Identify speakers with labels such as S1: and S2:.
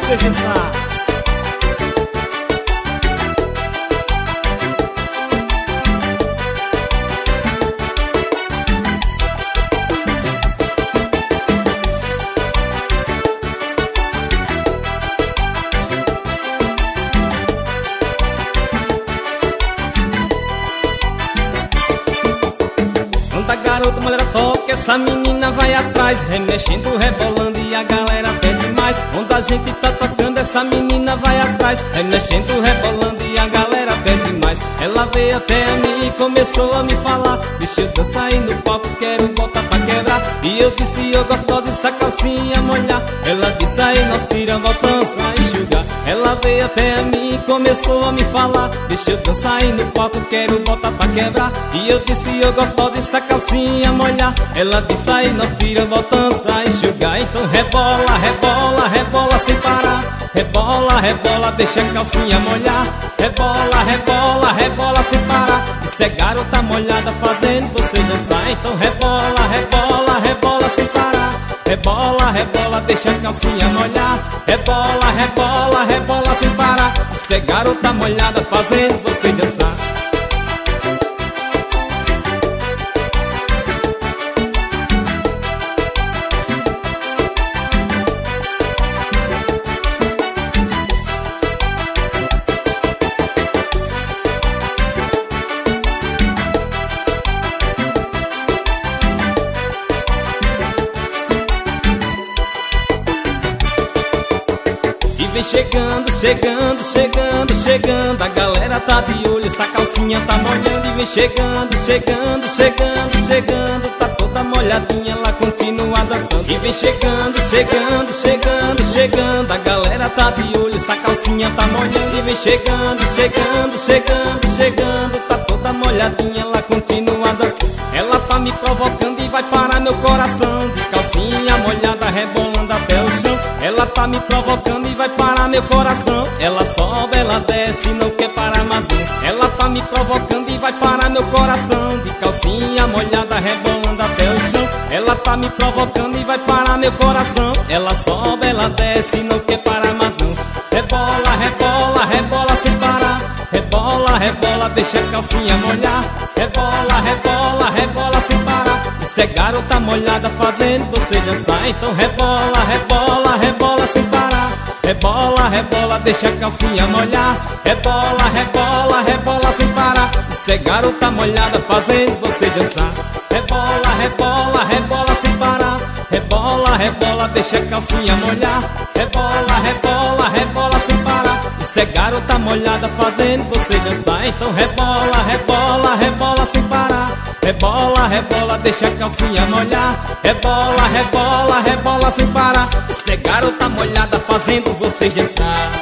S1: você dançar.
S2: Quando a garota mulher toca, essa menina vai atrás, remexendo, rebolando e a galera pede mais. Quando a gente tá tocando, essa menina vai atrás, remexendo, rebolando e a galera pede mais. Ela veio até a mim e começou a me falar: deixa eu dançar aí no palco, quero voltar pra quebrar. E eu disse: eu gostosa, essa calcinha molhar. Ela disse: aí nós tiramos, voltamos pra enxugar. Ela veio até a mim e começou a me falar: deixa eu dançar aí no palco, quero voltar pra quebrar. E eu disse: eu gostosa, essa calcinha molhar. Ela disse: aí nós tiramos, voltamos pra enxugar. Então rebola, rebola, rebola sem parar. Rebola, rebola, deixa a calcinha molhar. Rebola, rebola, rebola sem parar. Isso é garota molhada fazendo você dançar. Então rebola, rebola, rebola sem parar. Rebola, rebola, deixa a calcinha molhar. Rebola, rebola, rebola sem parar. Isso é garota molhada fazendo você dançar. Vem chegando, chegando, chegando, chegando. A galera tá de olho, essa calcinha tá molhando. E vem chegando, chegando, chegando, chegando. Tá toda molhadinha, ela continua dançando. E vem chegando, chegando, chegando, chegando. A galera tá de olho, essa calcinha tá molhando. E vem chegando, chegando, chegando, chegando. Tá toda molhadinha, ela continua dançando. Ela tá me provocando e vai parar meu coração. De calcinha molhada, rebolando até o chão. Ela tá me provocando e vai parar meu coração. Ela sobe, ela desce, não quer parar mais não. Ela tá me provocando e vai parar meu coração. De calcinha molhada, rebolando até o chão. Ela tá me provocando e vai parar meu coração. Ela sobe, ela desce, não quer parar mais não. Rebola, rebola, rebola sem parar. Rebola, rebola, deixa a calcinha molhar. Rebola, rebola, rebola sem parar. Isso é garota molhada fazendo você dançar. Então rebola, rebola, rebola sem parar. Rebola, rebola, deixa a calcinha molhar. Rebola, rebola, rebola sem parar. Isso é garota molhada fazendo você dançar. Rebola, rebola, rebola sem parar. Rebola, rebola, deixa a calcinha molhar. Rebola, rebola, rebola sem parar. Isso é garota molhada fazendo você dançar. Então rebola, rebola, rebola sem parar. Rebola, rebola, deixa a calcinha molhar. Rebola, rebola, rebola sem parar. Isso é garota molhada fazendo você dançar.